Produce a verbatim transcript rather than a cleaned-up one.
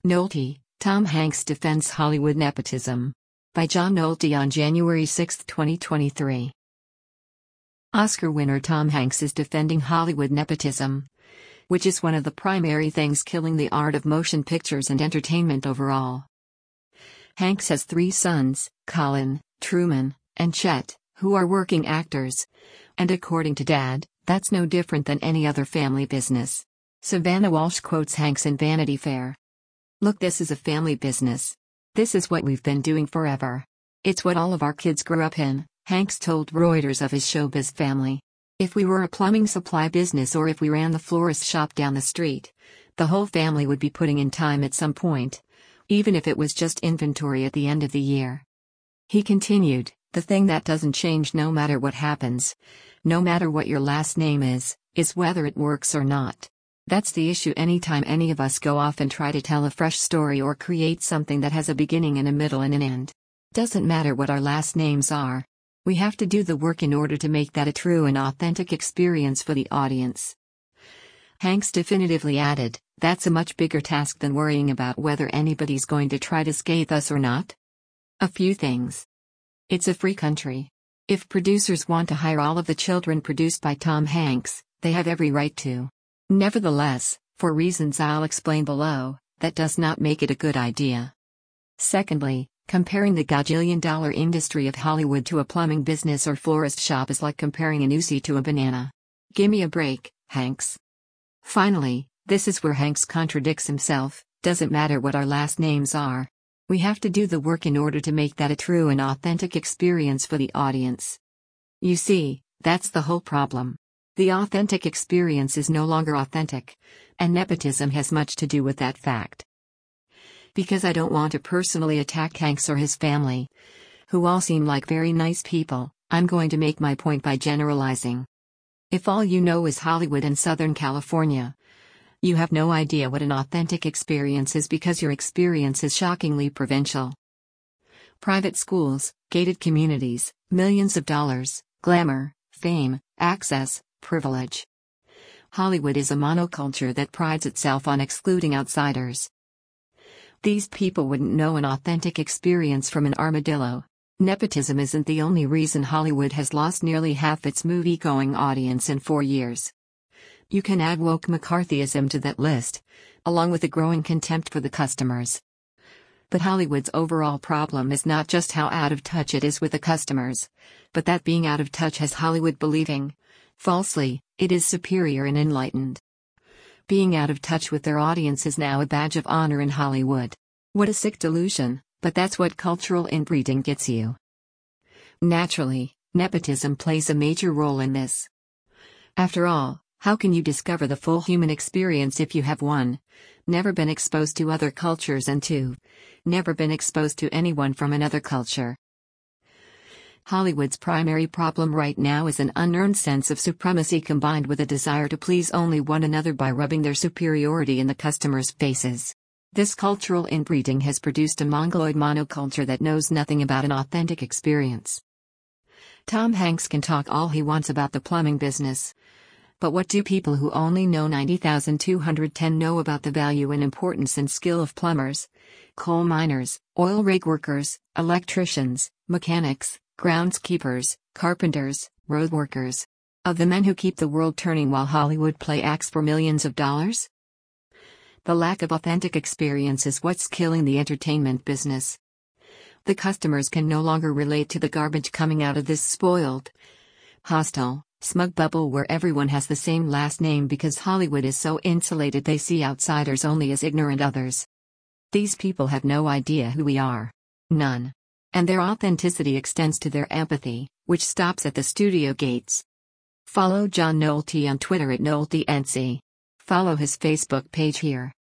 Nolte, Tom Hanks defends Hollywood nepotism. By John Nolte on January sixth, twenty twenty-three. Oscar winner Tom Hanks is defending Hollywood nepotism, which is one of the primary things killing the art of motion pictures and entertainment overall. Hanks has three sons, Colin, Truman, and Chet, who are working actors. And according to Dad, that's no different than any other family business. Savannah Walsh quotes Hanks in Vanity Fair. "Look, this is a family business. This is what we've been doing forever. It's what all of our kids grew up in," Hanks told Reuters of his showbiz family. "If we were a plumbing supply business or if we ran the florist shop down the street, the whole family would be putting in time at some point, even if it was just inventory at the end of the year." He continued, "The thing that doesn't change no matter what happens, no matter what your last name is, is whether it works or not. That's the issue anytime any of us go off and try to tell a fresh story or create something that has a beginning and a middle and an end. Doesn't matter what our last names are. We have to do the work in order to make that a true and authentic experience for the audience." Hanks definitively added, "That's a much bigger task than worrying about whether anybody's going to try to scathe us or not." A few things. It's a free country. If producers want to hire all of the children produced by Tom Hanks, they have every right to. Nevertheless, for reasons I'll explain below, that does not make it a good idea. Secondly, comparing the gajillion dollar industry of Hollywood to a plumbing business or florist shop is like comparing an Uzi to a banana. Gimme a break, Hanks. Finally, this is where Hanks contradicts himself. "Doesn't matter what our last names are. We have to do the work in order to make that a true and authentic experience for the audience." You see, that's the whole problem. The authentic experience is no longer authentic, and nepotism has much to do with that fact. Because I don't want to personally attack Hanks or his family, who all seem like very nice people, I'm going to make my point by generalizing. If all you know is Hollywood and Southern California, you have no idea what an authentic experience is because your experience is shockingly provincial. Private schools, gated communities, millions of dollars, glamour, fame, access, privilege. Hollywood is a monoculture that prides itself on excluding outsiders. These people wouldn't know an authentic experience from an armadillo. Nepotism isn't the only reason Hollywood has lost nearly half its movie-going audience in four years. You can add woke McCarthyism to that list, along with a growing contempt for the customers. But Hollywood's overall problem is not just how out of touch it is with the customers, but that being out of touch has Hollywood believing, falsely, it is superior and enlightened. Being out of touch with their audience is now a badge of honor in Hollywood. What a sick delusion, but that's what cultural inbreeding gets you. Naturally, nepotism plays a major role in this. After all, how can you discover the full human experience if you have one, never been exposed to other cultures, and two, never been exposed to anyone from another culture? Hollywood's primary problem right now is an unearned sense of supremacy combined with a desire to please only one another by rubbing their superiority in the customers' faces. This cultural inbreeding has produced a mongoloid monoculture that knows nothing about an authentic experience. Tom Hanks can talk all he wants about the plumbing business. But what do people who only know ninety thousand two hundred ten know about the value and importance and skill of plumbers, coal miners, oil rig workers, electricians, mechanics, groundskeepers, carpenters, road workers, of the men who keep the world turning while Hollywood play acts for millions of dollars? The lack of authentic experience is what's killing the entertainment business. The customers can no longer relate to the garbage coming out of this spoiled, hostile, smug bubble where everyone has the same last name because Hollywood is so insulated they see outsiders only as ignorant others. These people have no idea who we are. None. And their authenticity extends to their empathy, which stops at the studio gates. Follow John Nolte on Twitter at NolteNC. Follow his Facebook page here.